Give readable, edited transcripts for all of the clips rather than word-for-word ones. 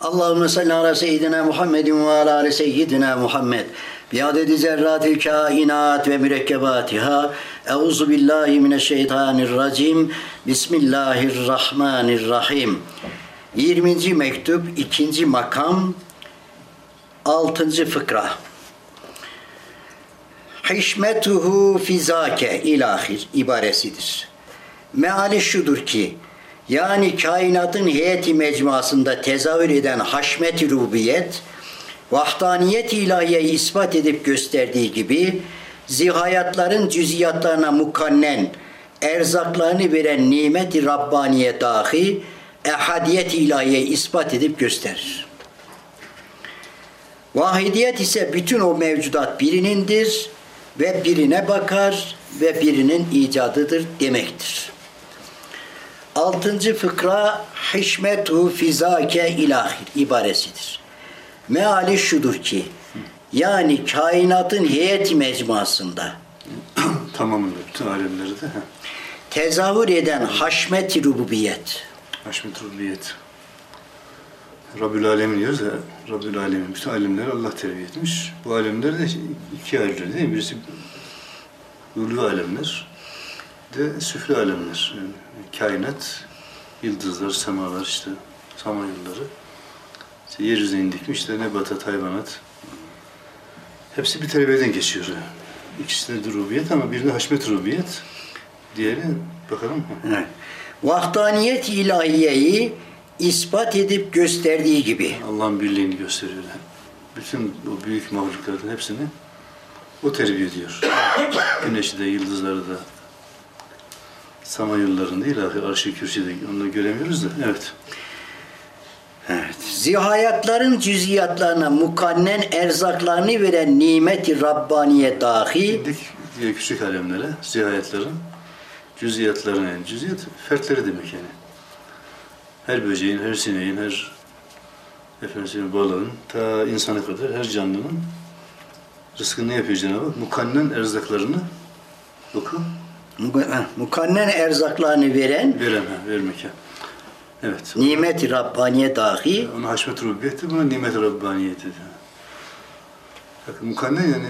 Allahümme salli ala seyyidina Muhammedin ve ala ali seyyidina Muhammed. Biadedi zerratil kainat ve mürekkebatiha. Euzu billahi mineşşeytanirracim. Bismillahirrahmanirrahim. 20. mektup, 2. makam, 6. fıkra. Hişmetuhu fizake ilahir ibaresidir. Meali şudur ki, yani kainatın heyeti mecmuasında tezahür eden haşmet-i rububiyet, vahdaniyet-i ilahiyeyi ispat edip gösterdiği gibi, zihayatların cüziyatlarına mukannen, erzaklarını veren nimet-i Rabbaniye dahi, ehadiyet-i ilahiyeyi ispat edip gösterir. Vahidiyet ise bütün o mevcudat birinindir ve birine bakar ve birinin icadıdır demektir. 6. fıkra hişmetu fizake ilahir ibaresidir. Meali şudur ki, yani kainatın heyeti mecmuasında tamamında bütün alemleri de tezahür eden haşmet-i rububiyet. Haşmet-i rububiyet. Rabbül Alemin diyoruz ya, Rabbül Alemin bütün alemleri Allah terbiye etmiş. Bu alemler de ikiye ayrılıyor değil mi? Birisi ulû alemler, de süflü alemler. Yani kainat, yıldızlar, semalar işte, samanyolları. İşte yeryüzüne indikmiş işte nebatat, hayvanat. Hepsi bir terbiyeden geçiyor. İkisi de rububiyet ama birine haşmet rububiyet. Diğeri bakalım. Evet. Vahdaniyet ilahiyeyi ispat edip gösterdiği gibi. Allah'ın birliğini gösteriyor. Bütün o büyük mahlukatın hepsini o terbiye ediyor. Güneşi de, yıldızları da, samanyollarını değil, arş-ı kürsüde onu göremiyoruz da. Evet. Evet. Zihayatların cüziyatlarına mukannen erzaklarını veren nimet-i Rabbaniye dahi. İndik diye küçük alemlere, zihayatların cüziyatlarına, yani cüziyat fertleri demek yani. Her böceğin, her sineğin, her balığın, ta insana kadar her canlının rızkını ne yapıyor Cenab-ı Hak? Mukannen erzaklarını oku. Mukannen erzaklarını veren vermek. Evet. Nimet-i Rabbaniye dahi. Ona haşmet-i rububiyeti, buna nimet-i Rabbaniyeti. Bakın mukannen yani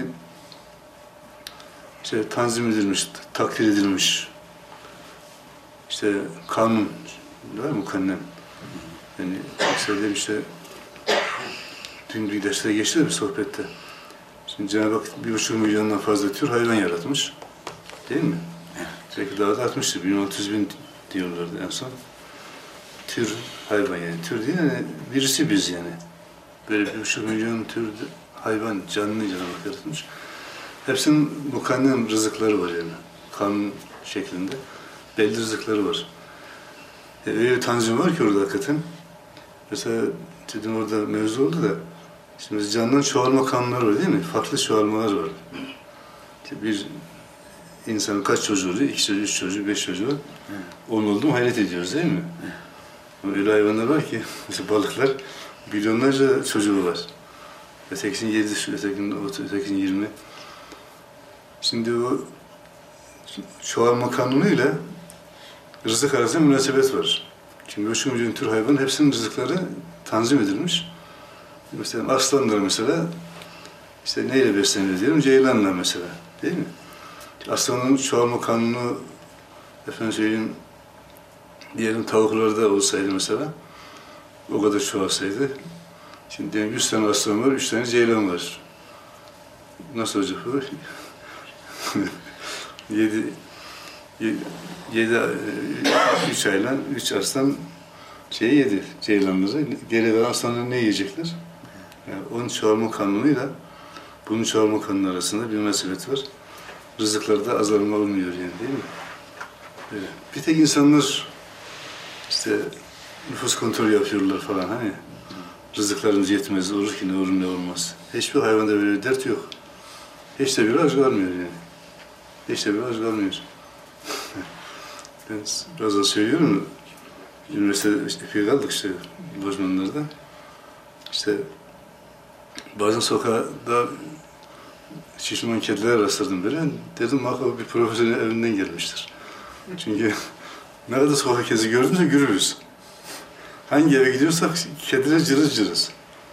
işte tanzim edilmiş, takdir edilmiş. İşte kanun var mukannen. Yani mesela işte dün bir derste geçti de bir sohbette. Şimdi Cenab-ı Hak 1,5 milyondan fazla tür hayvan yaratmış. Değil mi? Belki daha da artmıştır. 1600.000 diyorlardı en son. Tür hayvan yani. Tür değil yani birisi biz yani. Böyle 1,5 milyon tür hayvan, canlı Cenab-ı Hak yaratmış. Hepsinin mukannen rızıkları var yani. Kanun şeklinde. Belli rızıkları var. Öyle bir tanzim var ki orada hakikaten. Mesela dedim orada mevzu oldu da şimdi canlının çoğalma kanunları var değil mi? Farklı çoğalmalar var. İşte bir insanın kaç çocuğu oluyor? 2 çocuğu, 3 çocuğu, 5 çocuğu var. 10 oldu mu hayret ediyoruz değil mi? Ama öyle hayvanlar var ki mesela balıklar milyonlarca çocuğu var. Ötekinin 7, ötekinin 20. Şimdi o çoğalma kanunuyla rızık arasında münasebet var. Şimdi 3 milyon tür hayvan hepsinin rızıkları tanzim edilmiş. Mesela aslanlar mesela işte neyle besleniyor diyelim? Ceylanla mesela. Değil mi? Aslanın çoğalma kanunu efendim söyleyeyim diyelim tavuklarda olsaydı mesela o kadar çoğalsaydı şimdi diyelim 100 tane aslan var, 3 tane ceylan var. Nasıl olacak bu? 3 aylan, 3 aslan yedi ceylanları. Geri kalan aslanlar ne yiyecekler? Yani onun çoğalma kanunuyla bunun çoğalma kanunu arasında bir münasebet var. Rızıklarda azalma olmuyor yani değil mi? Böyle. Bir tek insanlar işte nüfus kontrolü yapıyorlar falan hani. Rızıklarımız yetmez, olur ki ne olur ne olmaz. Hiçbir hayvanda böyle bir dert yok. Hiç de bir aç kalmıyor yani. Hiç de bir aç kalmıyor. Ben bazen söylüyorum, üniversitede işte epey kaldık işte lojmanlarda. İşte bazen sokakta şişman kediler rastladım böyle. Dedim muhakkak bir profesörün evinden gelmiştir. Çünkü ne kadar sokak kezi gördümse gülürüz. Hangi eve gidiyorsak kediler cırız cırız.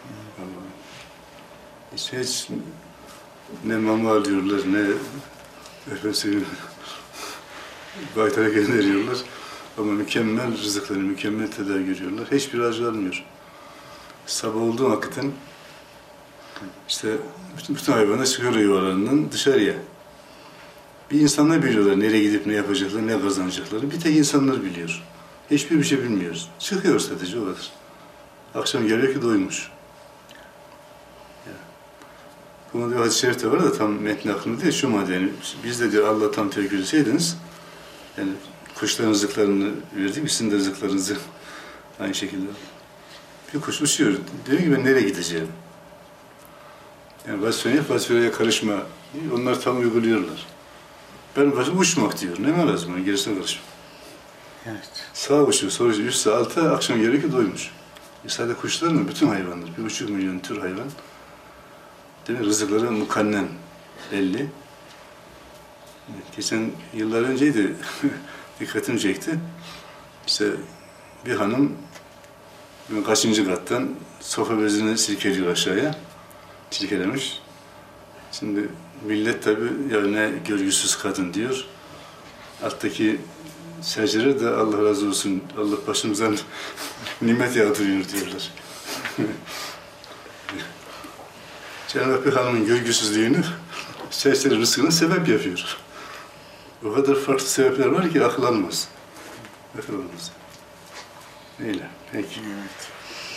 Hiç ne mama alıyorlar, ne efendim baytara gönderiyorlar. Ama mükemmel rızıkları, mükemmel tedavi görüyorlar. Hiçbir acı almıyor. Sabah olduğu vakitten işte bütün hayvanlar çıkıyor yuvalarından dışarıya. Bir insanlar biliyorlar nereye gidip ne yapacaklar, ne kazanacakları. Bir tek insanlar biliyor. Hiçbir şey bilmiyoruz. Çıkıyor sadece o kadar. Akşam geliyor ki doymuş. Buna diyor hadis-i şerifte var da tam metni aklımda değil. Şu madde yani biz de diyor Allah tam tevekkül etseydiniz yani kuşların rızıklarını verdik, sizin de rızıklarınızı aynı şekilde. Bir kuş uçuyor. Diyor ki ben nereye gideceğim? Yani vazifeye karışma. Onlar tam uyguluyorlar. Ben uçmak diyor. Ne lazım? Gerisine karışma. Evet. Sağa uçuyor, sonra üstte alta, akşam geliyor ki doymuş. Sadece kuşlar mı? Bütün hayvanlar. 1,5 milyon tür hayvan. Değil mi? Rızıkları mukannen belli. Geçen yıllar önceydi, dikkatimi çekti. İşte bir hanım kaçıncı kattan sofra bezini silkeliyor aşağıya. Silkelemiş. Şimdi millet tabii ya ne görgüsüz kadın diyor. Alttaki secere de Allah razı olsun, Allah başımızdan nimet yağdırıyor diyorlar. Cenab-ı Hak bir hanımın görgüsüzlüğünü serseri rızkına sebep yapıyor. O kadar farklı sebepler var ki akıl almaz. Akıl almaz. Öyle. Peki. Evet.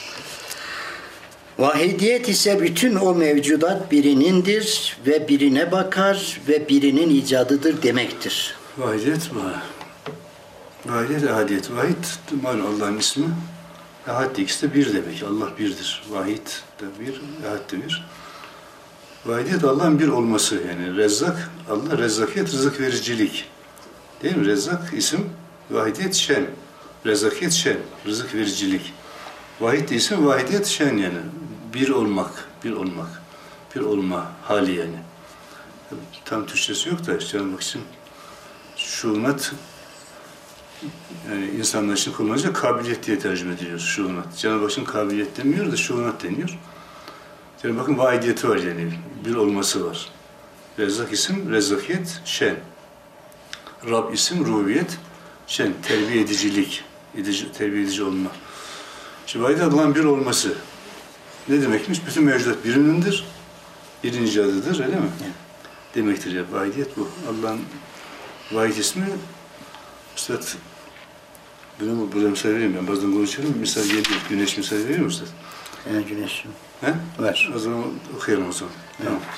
Vahidiyet ise bütün o mevcudat birinindir ve birine bakar ve birinin icadıdır demektir. Vahidiyet bu. Vahidiyet, ahadiyet. Vahid, malum Allah'ın ismi. Ahad de ikisi de bir demek. Allah birdir. Vahid de bir, ahad de bir. Vahidiyet Allah'ın bir olması yani. Rezzak, Allah rezzakiyet, rızık vericilik. Değil mi? Rezzak isim, vahidiyet şen. Rezzakiyet şen, rızık vericilik. Vahid de isim, vahidiyet şen yani. Bir olmak, bir olmak. Bir olma hali yani. Tam Türkçesi yok da Cenab-ı Hak için şuunat yani insanlar için kullanınca kabiliyet diye tercüme ediliyor şuunat. Cenab-ı Hak'ın kabiliyet demiyor da şuunat deniyor. Cenab-ı Hak'ın vahidiyeti var yani. Bir olması var. Rezzak isim, rezzakiyet, şen. Rab isim, rububiyet, şen, terbiye edicilik, terbiye edici olma. Şimdi vahidiyet Allah'ın bir olması. Ne demekmiş? Bütün mevcudat birinindir, birinci adıdır, öyle mi? Evet. Demektir ya, vahidiyet bu. Allah'ın vahid ismi, Üstad, burada misal vereyim ben, bazen konuşuyorum, misal geliyor, güneş misal veriyor mu Üstad? Evet, güneşim. He? Ver. O zaman okuyalım o zaman. Evet. Tamam.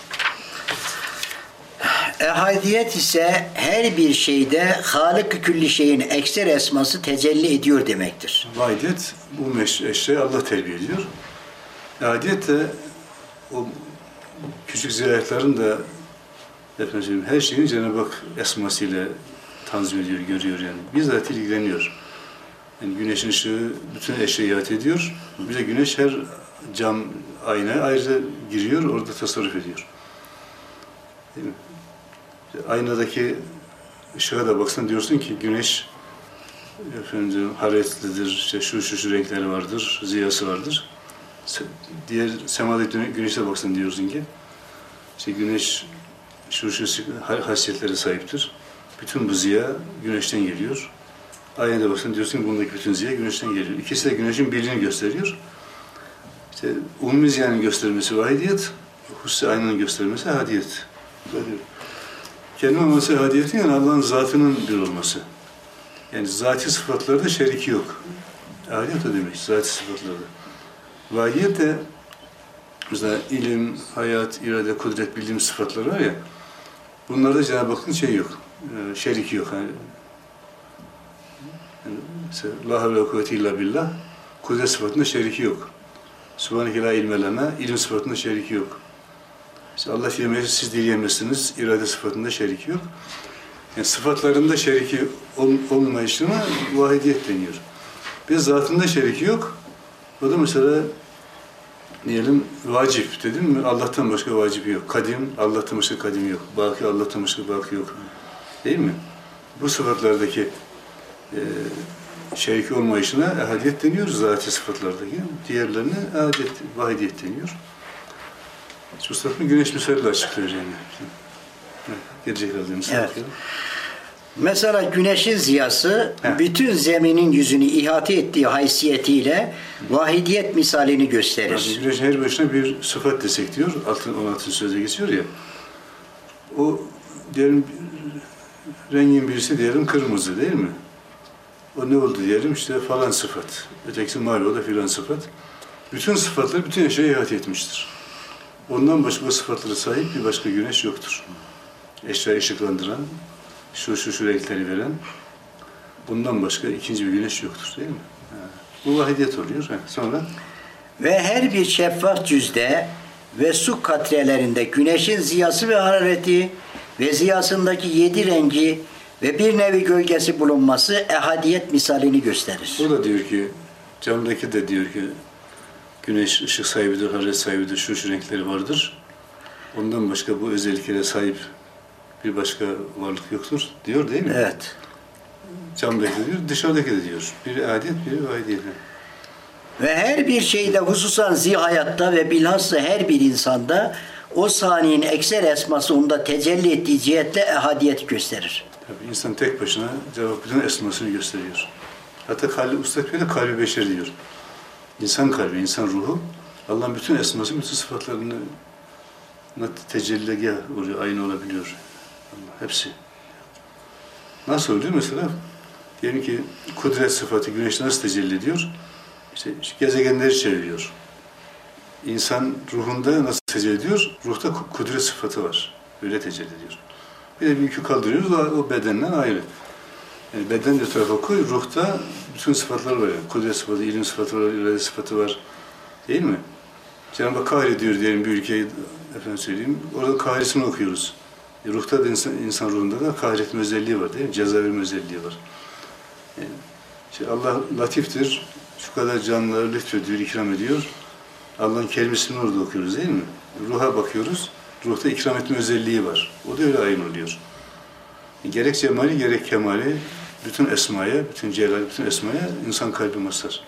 Ehadiyet ise her bir şeyde Halık-ı külli şeyin ekser esması tecelli ediyor demektir. Vahidiyet, bu eşyayı Allah terbiye ediyor. Ehadiyet de o küçük ziraatların da efendim, her şeyin Cenab-ı Hak esmasıyla tanzim ediyor, görüyor yani. Bizzat ilgileniyor. Yani güneşin ışığı bütün eşyayı ihate ediyor. Bir de güneş her cam, aynaya ayrıca giriyor, orada tasarruf ediyor. Değil mi? Aynadaki ışığa da baksan diyorsun ki güneş efendim hareketlidir, işte şu renkleri vardır, ziyası vardır. Diğer semadaki güneşe baksan diyorsun ki işte güneş şu hasiyetleri sahiptir. Bütün bu ziya güneşten geliyor. Aynada baksan diyorsun ki bundaki bütün ziya güneşten geliyor. İkisi de güneşin birliğini gösteriyor. İşte umumi ziyanın göstermesi vahidiyet, hususi aynanın göstermesi hadiyet. Kelime olması hadiyetin yani Allah'ın zatının bir olması. Yani zati sıfatlarda şeriki yok. Hadiyet o demek, zati sıfatlarda. Vahidiyet de mesela ilim, hayat, irade, kudret bildiğimiz sıfatlar var ya, bunlarda Cenab-ı Hakk'ın şey yok, şeriki yok. Yani mesela la havle ve kuvvete illa billah, kudret sıfatında şeriki yok. Subhaneke la ilme lena, ilim sıfatında şeriki yok. İşte Allah diyemez, siz dileyemezsiniz, irade sıfatında şeriki yok. Yani sıfatlarında şeriki olmayışına vahidiyet deniyor. Bir zatında şeriki yok. O da mesela diyelim vacip dedim mi? Allah'tan başka vacibi yok. Kadim, Allah'tan başka kadim yok. Baki, Allah'tan başka baki yok. Değil mi? Bu sıfatlardaki şeriki olmayışına ehadiyet deniyor zat-ı sıfatlardaki. Diğerlerine ehadiyet, vahidiyet deniyor. Üstad güneş misaliyle açıklıyor yani. Gelecek herhalde misal. Evet. Mesela güneşin ziyası bütün zeminin yüzünü ihate ettiği haysiyetiyle vahidiyet misalini gösterir. Yani güneşin her başına bir sıfat desek diyor. 16. sözde geçiyor ya. O diyelim rengin birisi diyelim kırmızı değil mi? O ne oldu diyelim işte falan sıfat. Ötekisi mavi o da filan sıfat. Bütün sıfatlar bütün eşyaya ihate etmiştir. Ondan başka o sıfatlara sahip bir başka güneş yoktur. Eşyayı ışıklandıran, şu renkleri veren, bundan başka ikinci bir güneş yoktur değil mi? Bu vahidiyet oluyor. Sonra? Ve her bir şeffaf cüzde ve su katrelerinde güneşin ziyası ve harareti ve ziyasındaki 7 rengi ve bir nevi gölgesi bulunması ehadiyet misalini gösterir. O da diyor ki, camdaki de diyor ki, güneş ışık sahibidir, hararet sahibidir, şu renkleri vardır. Ondan başka bu özelliklere sahip bir başka varlık yoktur diyor değil mi? Evet. Camdaki de diyor, dışarıdaki de diyor. Biri adiyet, biri vahidiyet. Ve her bir şeyde hususan zihayatta ve bilhassa her bir insanda o saniyenin ekser esması onda tecelli ettiği cihetle ehadiyet gösterir. Tabii insan tek başına cevap bütün esmasını gösteriyor. Hatta kalbi, Usta Bey de kalbi beşer diyor. İnsan kalbi, insan ruhu Allah'ın bütün esması, bütün sıfatlarını tecelligah oluyor, aynı olabiliyor. Allah, hepsi. Nasıl oluyor mesela? Diyelim ki kudret sıfatı güneş nasıl tecelli ediyor? İşte gezegenleri çeviriyor. İnsan ruhunda nasıl tecelli ediyor? Ruhta kudret sıfatı var. Öyle tecelli ediyor. Bir de bir yükü kaldırıyoruz, o bedenden ayrı. Yani beden de tarafa koy, ruhta bütün sıfatlar var. Yani. Kudret sıfatı, ilim sıfatı var, irade sıfatı var. Değil mi? Cenab-ı Hak kahrediyor diyelim bir ülkeyi, efendim söyleyeyim. Orada kahresini okuyoruz. Ruhta da insan ruhunda da kahretme özelliği var değil mi? Ceza verme özelliği var. Yani işte Allah latiftir, şu kadar canlıları lütfediyor, ikram ediyor. Allah'ın kelimesini orada okuyoruz değil mi? Ruha bakıyoruz, ruhta ikram etme özelliği var. O da öyle ayin oluyor. Gerek cemali, gerek kemali, bütün esmaya, bütün celal, bütün esmaya insan kalbi mazhar.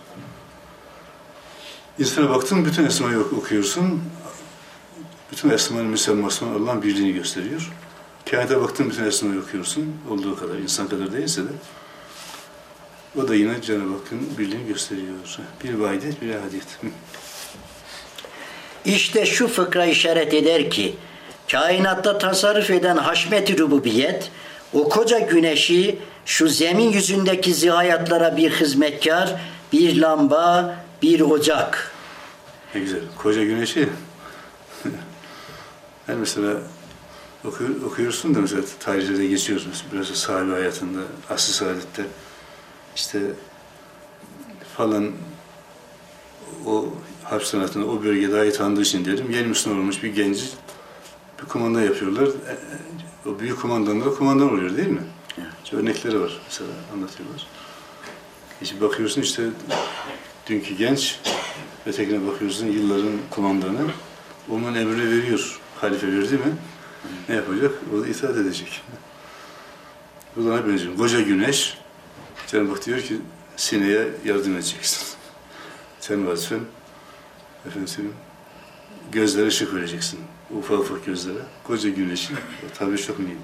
İnsana baktın, bütün esmayı okuyorsun. Bütün esmanın müsemmasına Allah'ın birliğini gösteriyor. Kainata baktın, bütün esmayı okuyorsun. Olduğu kadar, insan kadar değilse de. O da yine Cenab-ı Hakk'ın birliğini gösteriyor. Bir vahidiyet, bir ehadiyet. İşte şu fıkra işaret eder ki, kainatta tasarruf eden haşmet-i rububiyet, o koca güneşi şu zemin yüzündeki zihayatlara bir hizmetkar, bir lamba, bir ocak. Ne güzel. Koca güneşi. Yani mesela okuyorsun da mesela tarihlerde geçiyoruz. Biraz sahabe hayatında, asr-ı saadette işte falan o harp sanatında o bölgede ait tanıdığı için diyelim yeni Müslüman olmuş bir genci bir kumandan yapıyorlar. O büyük kumandanlara kumandan oluyor değil mi? İşte örnekleri var mesela anlatıyorlar. İşte bakıyorsun işte dünkü genç ötekine bakıyorsun yılların kumandanı onun emrini veriyor. Halife verdi mi? Ne yapacak? O da itaat edecek. Bu da ne benziyor? Koca güneş Cenab-ı Hak diyor ki sineye yardım edeceksin. Sen vazifen efendim gözlere ışık vereceksin. Ufak ufak gözlere. Koca güneşin tabi çok mühim.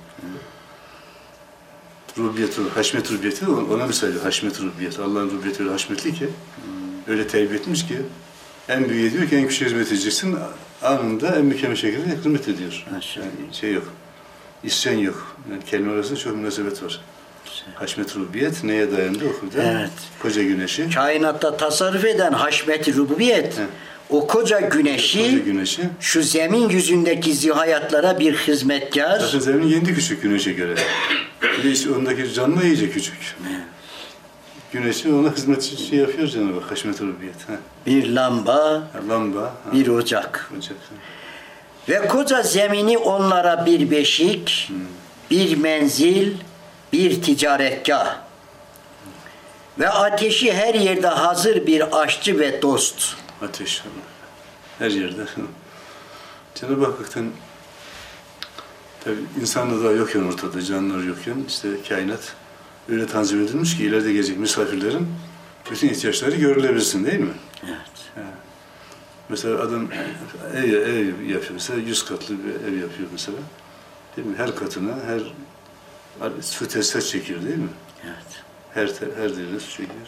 Rububiyeti, haşmet rububiyeti ona misal haşmet rububiyeti. Allah'ın rububiyeti öyle haşmetli ki öyle terbiye etmiş ki en büyüğe diyor ki en küçüğe hizmet edeceksin. Anında en mükemmel şekilde hizmet ediyor. Yani şey yok. İsyan yok. Yani kelime arasında çok münasebet var. Haşmet rububiyet neye dayandı okurdu? Evet. Koca güneşi. Kainatta tasarruf eden haşmet-i rububiyet, o koca güneşi, şu zemin yüzündeki zihayatlara bir hizmetkar. Zaten zemin kendi küçük güneşe göre. Bir de işte ondaki canlı iyice küçük. Güneşi ona hizmet şey yapıyor Cenab-ı Hak, haşmet rububiyet. Bir lamba, bir ocak. Ve koca zemini onlara bir beşik, bir menzil, bir ticaretgah. Ve ateşi her yerde hazır bir aşçı ve dost. Ateş her yerde. Cenab-ı Hak'tan tabii insanlığı da yokken ortada, canlılar yokken işte kainat öyle tanzim edilmiş ki ileride gelecek misafirlerin bütün ihtiyaçları görülebilsin, değil mi? Evet. Mesela adam ev yapıyor mesela, 100 katlı bir ev yapıyor mesela. Değil mi? Her katına, su tesisat çekiyor, değil mi? Evet. Her derine su çekiyor.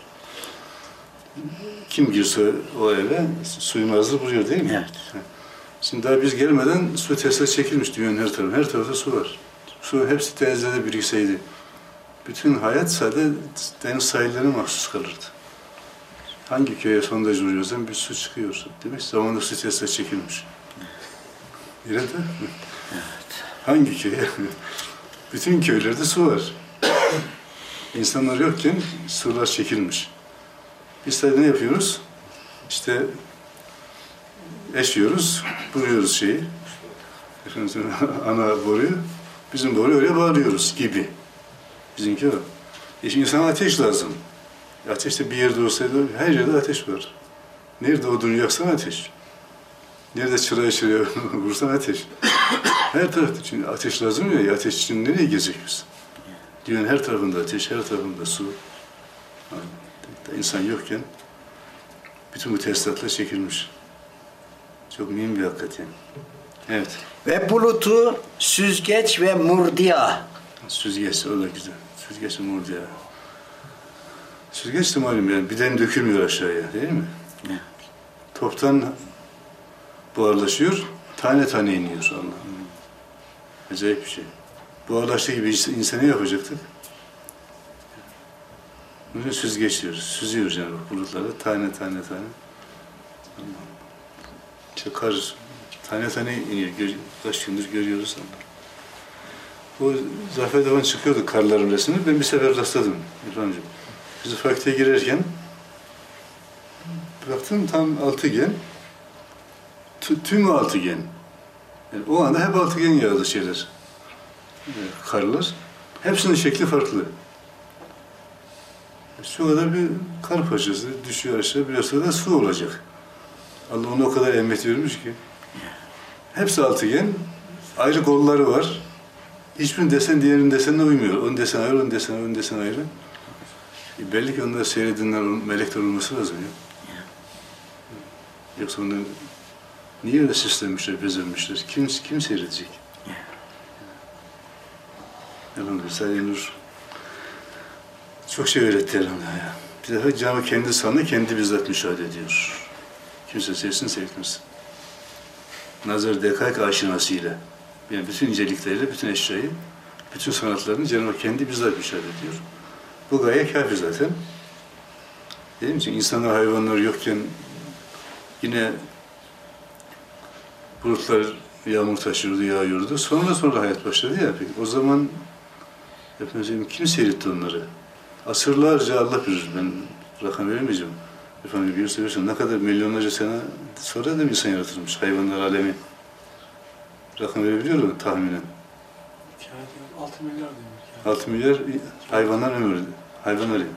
Kim girse o eve suyunu hazır buluyor, değil mi? Evet. Şimdi daha biz gelmeden su tesisat çekilmiş dünyanın her tarafı. Her tarafta su var. Su hepsi denizlerde birikseydi, bütün hayat sadece deniz sahillerine mahsus kalırdı. Hangi köye sondaj vuruyorsan bir su çıkıyor. Demek ki zamanında su tesisat çekilmiş. Nerede? Evet. Hangi köye? Bütün köylerde su var. İnsanlar yokken sular çekilmiş. Biz de ne yapıyoruz? İşte eşiyoruz, vuruyoruz şeyi. Efendim, ana boruyu, bizim boruyu öyle bağlıyoruz gibi. Bizimki o. Şimdi insana ateş lazım. Ateş de bir yerde olsaydı, her yerde ateş var. Nerede odunu yaksan ateş. Nerede çıraya vursan ateş. Her tarafta için ateş lazım ya, ateş için nereye girecek biz? Dünyanın her tarafında ateş, her tarafında su. İnsan yokken bütün bu tesisatlar çekilmiş. Çok mühim bir hakikat yani. Evet. Ve bulutu süzgeç ve murdiya. Süzgeç, o da güzel. Süzgeç ve murdiya. Süzgeç de malum yani, birden dökülmüyor aşağıya, değil mi? Evet. Toptan buharlaşıyor, tane tane iniyor Allah. Acayip bir şey. Buharlaştığı gibi insanı yapacaktık. Bunu süzgeç diyoruz. Süzüyoruz yani bulutları tane tane. İşte kar tane tane iniyor. Kaç gündür görüyoruz ama. O Zafer Davan çıkıyordu karların resmini. Ben bir sefer rastladım İrfan'cığım. Biz fakülteye girerken baktım tam altıgen. Tüm altıgen. Yani o anda hep altıgen yağdı şeyler. Karlar. Hepsinin şekli farklı. Şu kadar bir kar parçası düşüyor aşağı, biraz sonra da su olacak. Allah ona o kadar emret vermiş ki. Hepsi altıgen, ayrı kolları var. Hiçbir desen diğerinin desenine uymuyor. Onun desen ayrı, onun desen ayrı, onun desen ayrı. Belli ki onları seyredenler, melekler olması lazım ya. Yoksa onu niye öyle süslenmişler, bezenmişler? Kim seyredecek? Elhamdülillah, Sayın Nur çok şey öğretti elhamdülillah ya. Bir defa Cenab-ı kendi sanı kendi bizzat müşahede ediyor. Kimse sevsin seyretmez. Nazar dekaik aşinasıyla, yani bütün incelikleriyle, bütün eşyayı, bütün sanatlarını Cenab-ı kendi bizzat müşahede ediyor. Bu gaye kafi zaten. Değil mi? Çünkü insanlar, hayvanlar yokken yine bulutlar yağmur taşıyordu, yağıyordu. Sonra hayat başladı ya. Peki o zaman efendim, kim seyretti onları? Asırlarca Allah bilir, ben rakam veremeyeceğim. Efendim biliyorsun ne kadar milyonlarca sene sonra da bir insan yaratılmış, hayvanlar alemi. Rakam verebiliyor musun tahminen? 6 milyar diyor. 6 milyar hayvanlar ömrü, hayvan alemi.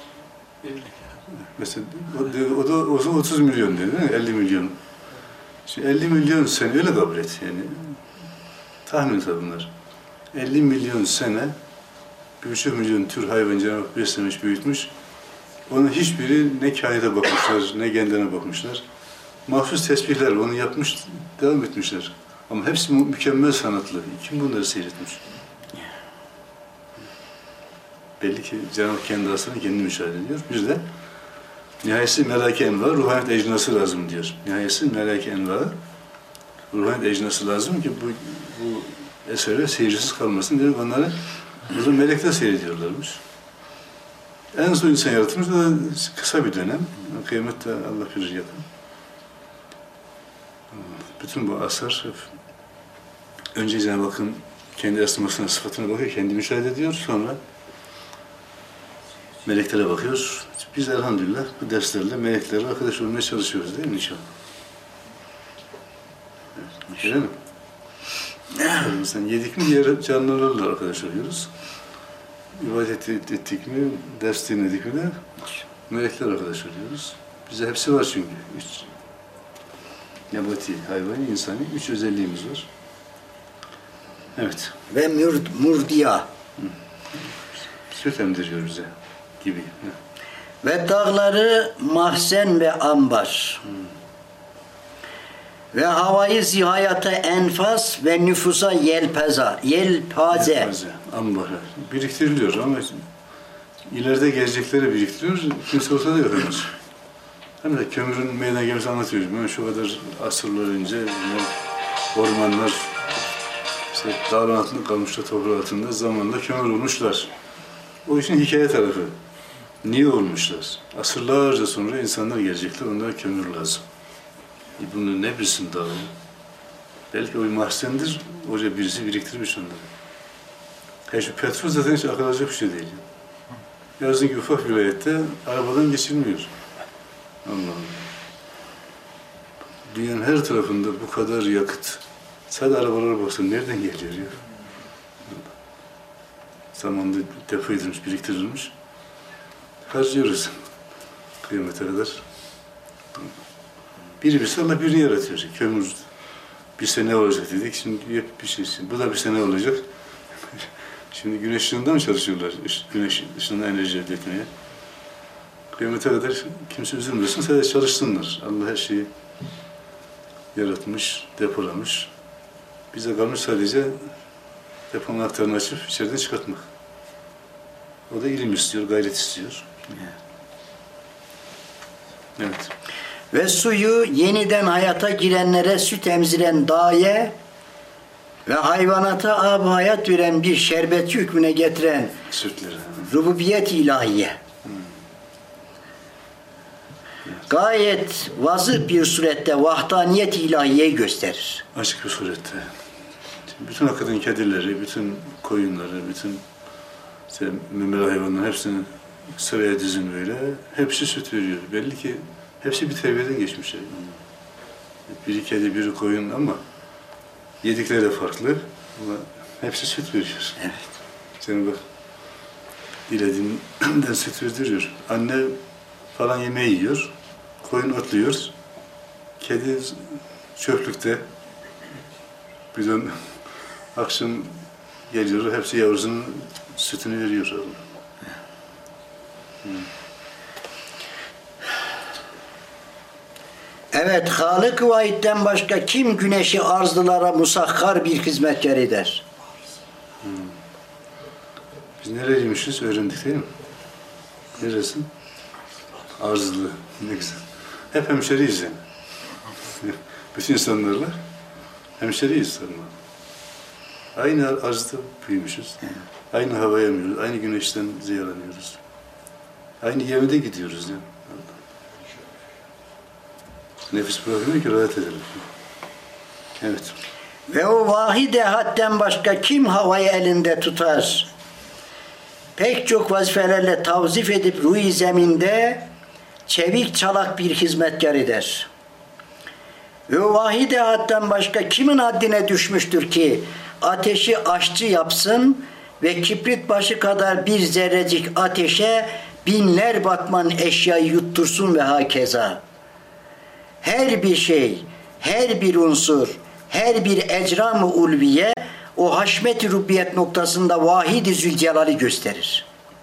Mesela o zaman 30 milyon dedi, değil mi? 50 milyon. Şimdi 50 milyon sene öyle kabul et yani. Tahmin tabi bunlar. 50 milyon sene 1,5 milyon tür hayvan Cenab-ı Hak beslemiş, büyütmüş. Onun hiçbiri ne kainata bakmışlar, ne kendine bakmışlar. Mahsus tesbihler onu yapmış, devam etmişler. Ama hepsi mükemmel sanatlı. Kim bunları seyretmiş? Belli ki Cenab-ı Hak kendi aslını kendi müşahede ediyor. Bir de nihayesi melâke enva, ruhaniyet ecnası lazım diyor. Nihayesi melâke enva, ruhaniyet ecnası lazım ki bu eserler seyircisiz kalmasın diye onları o zaman melekler seyrediyorlarmış. En son insan yaratılmış da kısa bir dönem. Kıyamette Allah bilir yakın. Bütün bu asar önce Cenab-ı Hakk'ın kendi esmasına, sıfatına bakıyor, kendi müşahede ediyor. Sonra meleklere bakıyor. Biz elhamdülillah bu derslerle meleklerle arkadaş olmaya çalışıyoruz değil mi inşallah? Evet. Öyle mi? Mesela yedik mi diğer canlılarla arkadaş oluyoruz. İbadet ettik mi, ders dinledik mi de melekler arkadaş oluyoruz. Bize hepsi var çünkü. 3 nabati, hayvani, insani 3 özelliğimiz var. Evet. Ve murdiya. süt emdiriyor bize gibi. Ve dağları mahzen ve ambar. Ve havayı zihayata enfas ve nüfusa yelpaze. Yelpaze, ambar. Biriktiriliyor ama ileride gelecekleri biriktiriyor. Kimse ortada yok henüz. Hem de kömürün meydana gelmesi anlatıyor. Yani şu kadar asırlar önce ormanlar işte dağın altında kalmışlar, toprağın altında zamanla kömür olmuşlar. O işin hikaye tarafı. Niye olmuşlar? Asırlarca sonra insanlar gelecekler, onlara kömür lazım. Bunu ne bilsin dağı? Belki o bir mahzendir, oraya birisi biriktirmiş onları. Şu petrol zaten hiç akıl alacak bir şey değil. Yazın ki ufak vilayette arabadan geçilmiyor. Allah Allah. Dünyanın her tarafında bu kadar yakıt. Sadece arabalara baksan nereden geliyor ya? Zamanında depo edilmiş, biriktirilmiş. Harcıyoruz kıyamete kadar. Biri bir Allah birini yaratıyor. Kömür bir sene olacak dedik. Şimdi hep bir şey için. Bu da bir sene olacak. Şimdi güneş ışığında mı çalışıyorlar? Güneş ışığında enerji elde etmeye. Kıyamete kadar kimse üzülmesin. Sadece çalışsınlar. Allah her şeyi yaratmış, depolamış. Bize kalmış sadece deponun anahtarını açıp içeriden çıkartmak. O da ilim istiyor, gayret istiyor. Evet. Ve suyu yeniden hayata girenlere süt emziren daye ve hayvanata ab hayat veren bir şerbet hükmüne getiren Sütleri. rububiyet ilahiye. Gayet vazıh bir surette vahdaniyet ilahiyeyi gösterir. Açık bir surette. Bütün hakikaten kedileri, bütün koyunları, bütün işte memeli hayvanların hepsini sıraya dizin böyle. Hepsi süt veriyor. Belli ki hepsi bir terbiyeden geçmişler. Biri kedi, biri koyun ama yedikleri de farklı. Ama hepsi süt veriyor. Evet. Senin bak dilediğinden süt verdiriyor. Anne falan yemeği yiyor. Koyun otluyor. Kedi çöplükte. Birden akşam geliyor, hepsi yavrusunun sütünü veriyor. Evet, Halık-ı Vahid'den başka kim güneşi arzlılara musakhar bir hizmetkar eder? Biz nereliymişiz öğrendik değil mi? Neresi? Arzlı. Ne güzel. Hep hemşeriyiz yani. Bütün insanlarla hemşeriyiz sanırım. Aynı arzda büyümüşüz. Aynı havaya emmiyoruz. Aynı güneşten ziyalanıyoruz. Aynı yemede gidiyoruz ya. Nefis bırakmıyor ki rahat edelim. Evet. Ve o vahid ehadden başka kim havayı elinde tutar? Pek çok vazifelerle tavzif edip ruh-i zeminde çevik çalak bir hizmetkar eder. Ve o vahid ehadden başka kimin haddine düşmüştür ki ateşi aşçı yapsın ve kibrit başı kadar bir zerrecik ateşe binler batman eşyayı yuttursun ve hakeza. Her bir şey, her bir unsur, her bir ecram-ı ulviye o haşmet-i rubbiyet noktasında vahid-i zülcelal'i gösterir.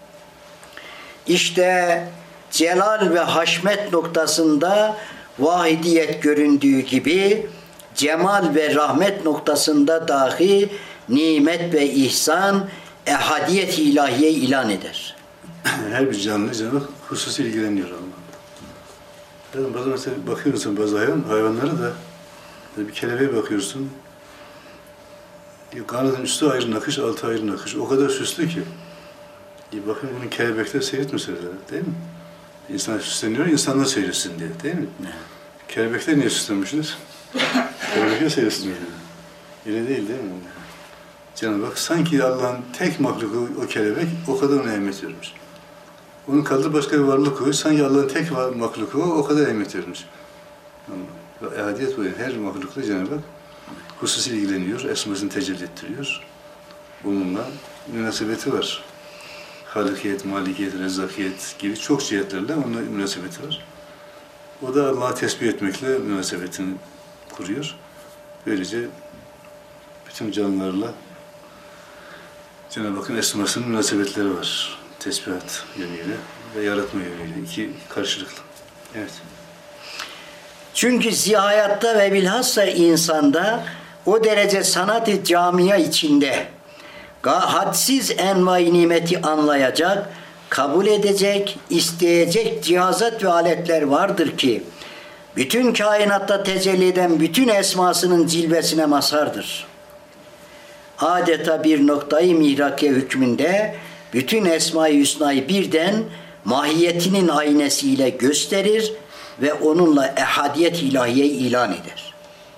İşte celal ve haşmet noktasında vahidiyet göründüğü gibi cemal ve rahmet noktasında dahi nimet ve ihsan ehadiyet-i ilahiye ilan eder. Her bir canlı hususi ilgileniyor Allah. Yani bazen mesela bakıyorsun bazı hayvanlara da bir kelebeğe bakıyorsun. Kanadın üstü ayrı nakış, altı ayrı nakış. O kadar süslü ki. Bakın bunun kelebekler seyretmeseler değil mi? İnsan süsleniyor, insanlar seyretsin diye değil mi? Kelebekler niye süslenmişler? Kelebekler seyretsin diye. Öyle değil mi? Cenab-ı Hak sanki Allah'ın tek mahluku o kelebek, o kadar ona ehemmiyet vermiş. Onun kaldığı başka bir varlık koyuyor, sanki Allah'ın tek mahluku o kadar ehemmiyet vermiş. Ehadiyet bu. Her mahlukla Cenab-ı Hak hususi ilgileniyor, esmasını tecelli ettiriyor. Bununla münasebeti var. Halikiyet, malikiyet, rezzakiyet gibi çok cihetlerle onunla münasebeti var. O da Allah'ı tesbih etmekle münasebetini kuruyor. Böylece bütün canlılarla Cenab-ı Hakk'ın esmasının münasebetleri var. tesbihat yönüyle ve yaratma yönüyle. İki karşılıklı. Evet. Çünkü zihayatta ve bilhassa insanda o derece sanat-ı camia içinde hadsiz envai nimeti anlayacak, kabul edecek, isteyecek cihazat ve aletler vardır ki bütün kainatta tecelli eden bütün esmasının cilvesine mazhardır. Adeta bir noktayı mihrake hükmünde bütün Esma-i Hüsna'yı birden mahiyetinin aynesiyle gösterir ve onunla ehadiyet ilahiye ilan eder.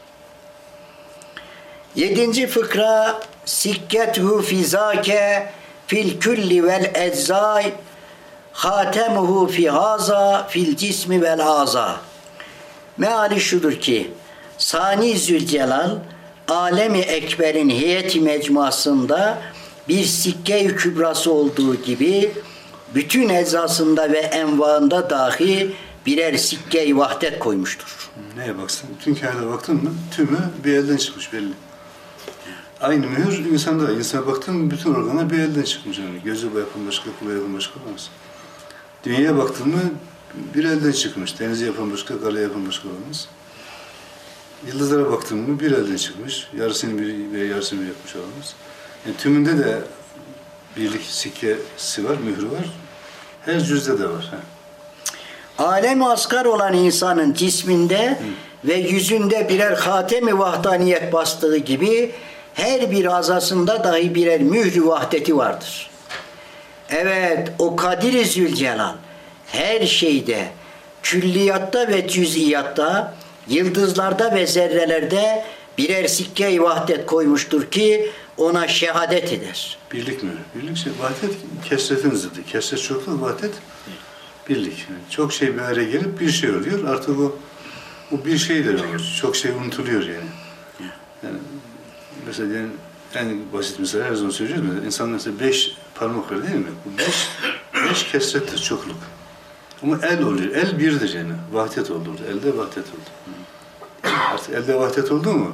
7. fıkra Sikketuhu fizake fil külli vel eczai hatemuhu fi haza fil cismi vel aza. Meali şudur ki Sani Zülcelal Alemi Ekber'in heyeti mecmuasında bir sikke-i kübrası olduğu gibi bütün eczasında ve envaında dahi birer sikke-i vahdet koymuştur. Neye baksın? Bütün kainata baktın mı tümü bir elden çıkmış belli. Aynı mühür insanda. İnsana baktın mı bütün organlar bir elden çıkmış. Yani gözü yapan başka, kulağı yapan başka olmaz. Dünyaya baktın mı bir elden çıkmış. Denizi yapan başka, karayı yapan başka olmaz. Yıldızlara baktın mı bir elden çıkmış. Yarısını biri ve yarısını biri yapmış olmaz. Yani tümünde de birlik sikkesi var, mührü var. Her cüzde de var. Alem-i asgar olan insanın cisminde ve yüzünde birer hatem-i vahdaniyet bastığı gibi her bir azasında dahi birer mührü vahdeti vardır. Evet, o Kadir-i Zülcelal her şeyde, külliyatta ve cüz'iyatta, yıldızlarda ve zerrelerde birer sikke-i vahdet koymuştur ki ona şehadet eder. Birlik mi? Birlik şey, vahdet kesretin zıddı. Kesret çokluk, vahdet birlik. Yani çok şey bir araya gelip bir şey oluyor. Artık o bir şey de olur. Çok şey unutuluyor yani. Yani mesela yani en basit mesela her zaman söylüyoruz. Mesela insan mesela 5 parmak var değil mi? Bu 5 kesrettir, çokluk. Ama el oluyor. El birdir yani. Vahdet oldu. Elde vahdet oldu. Artık elde vahdet oldu mu?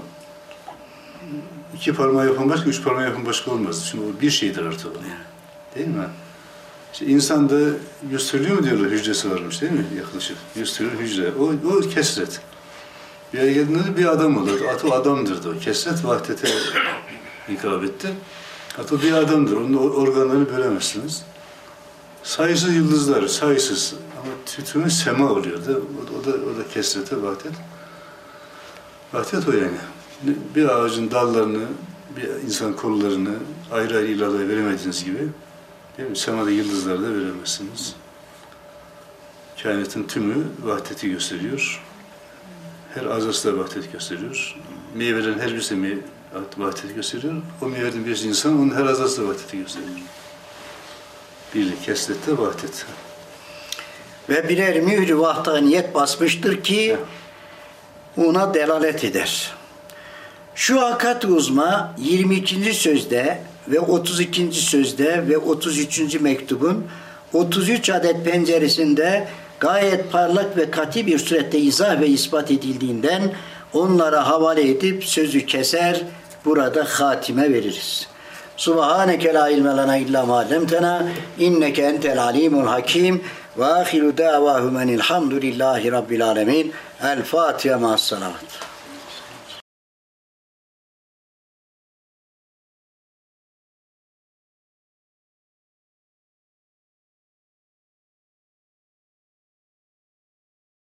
2 parmağı yapan başka, 3 parmağı yapan başka olmaz. Çünkü o bir şeydir artık. Değil mi? İşte insanda 100 trilyon diyorlar hücresi varmış değil mi? Yaklaşık 100 trilyon hücre. O kesret. Bir yere geldiğinde bir adam olur. Hatta o adamdır da o. Kesret vahdete ikab etti. Hatta bir adamdır. Onun organlarını bölemezsiniz. Sayısız yıldızlar, sayısız. Ama tütünü sema oluyordu. O da kesrete vahdet. Vahdet o yani. Bir ağacın dallarını, bir insan kollarını ayrı ayrı ilahlara veremediğiniz gibi, değil mi? Semada yıldızları da veremezsiniz. Kainatın tümü vahdeti gösteriyor. Her azası da vahdet gösteriyor. Meyvelerin her birisi vahdeti gösteriyor. O meyvelerin birisi insan, onun her azası da vahdeti gösteriyor. Birlik, kesrette vahdet. Ve birer mührü vahdaniyet basmıştır ki ona delalet eder. Şu hakikat uzma 22. sözde ve 32. sözde ve 33. mektubun 33 adet penceresinde gayet parlak ve kat'i bir surette izah ve ispat edildiğinden onlara havale edip sözü keser, burada hatime veririz. Subhaneke la ilme lena illa ma allamtena inneke entel alimul hakim ve ahiru da'vahumen elhamdülillahi rabbil alemin. El Fatiha ma'as salavat.